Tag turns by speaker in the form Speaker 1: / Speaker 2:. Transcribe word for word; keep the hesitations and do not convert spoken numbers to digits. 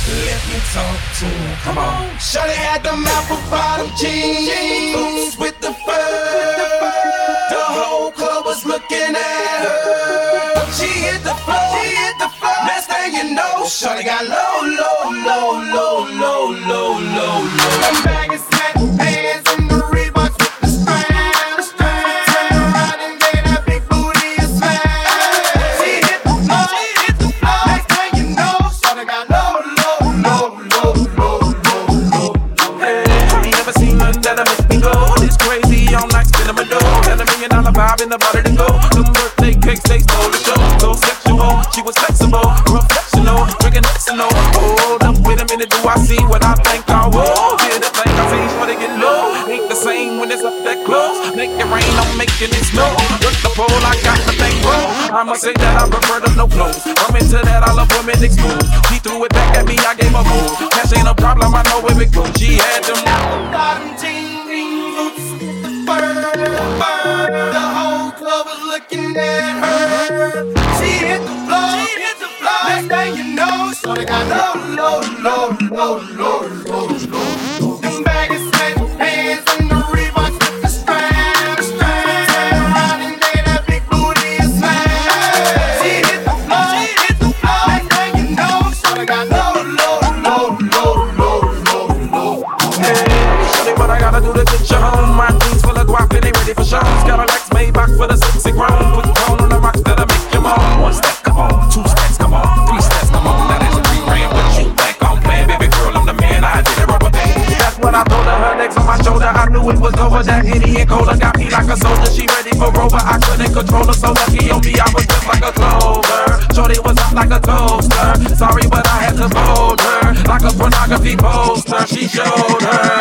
Speaker 1: Let me talk to her, come on. Shawty had them apple bottom jeans, boots with the fur. The whole club was looking at her. She hit the floor, she hit the floor. Next thing you know, shawty got low, low, low, low, low, low, low, low. Them baggy sweatpants and the Reeboks with the straps. Turn around and gave that big booty a smash. She hit the floor, she hit the floor. Next thing you know, shawty got low, low, low, low, low, low, low. Hey, I ain't never seen nothing that'll make me go this crazy. I'm like spinning my dough. Got a million dollar vibe in the body to go. Them birthday cakes, they stole the show. So sexual, she was flexible, professional, drinking Xano. Hold up, wait a minute, do I see what I think I will? Yeah, the thing I see, sure they get low. Ain't the same when it's up that close. Make it rain, I'm making it snow. Look the pole, I got the thing roll. I must say that I prefer the no clothes. I'm into that, I love women exposed. She threw it back at me, I gave her move. Cash ain't a problem, I know where it goes. She had them bottom jeans, fur, fur. The whole club was looking at her. She hit the floor, she hit the floor. Next thing you know, shorty got low, low, low, low, low, low, low. Them baggy sweatpants and the Reeboks with the straps. Turn around and gave that big booty a smash. She hit the floor, she hit the floor. Next thing you know, shorty got low, low, low, low, low, low, low. Hey, shorty, what I gotta do to get you home? My jeans full of guap and they ready for shows. Got a Lex Maybach for the sexy grown. Put the tone on the rocks that'll make you moan. One step, come on. Two steps, come on. Three steps, come on. That is a three grand. What you think I'm playing? Baby girl, I'm the man. I did it rubber band. That's when I told her her legs on my shoulder. I knew it was over. That Henny and Cola got me like a soldier. She ready for Rover. I couldn't control her. So lucky on me, I was just like a clover. Shorty was up like a toaster. Sorry, but I had to fold her like a pornography poster. She showed her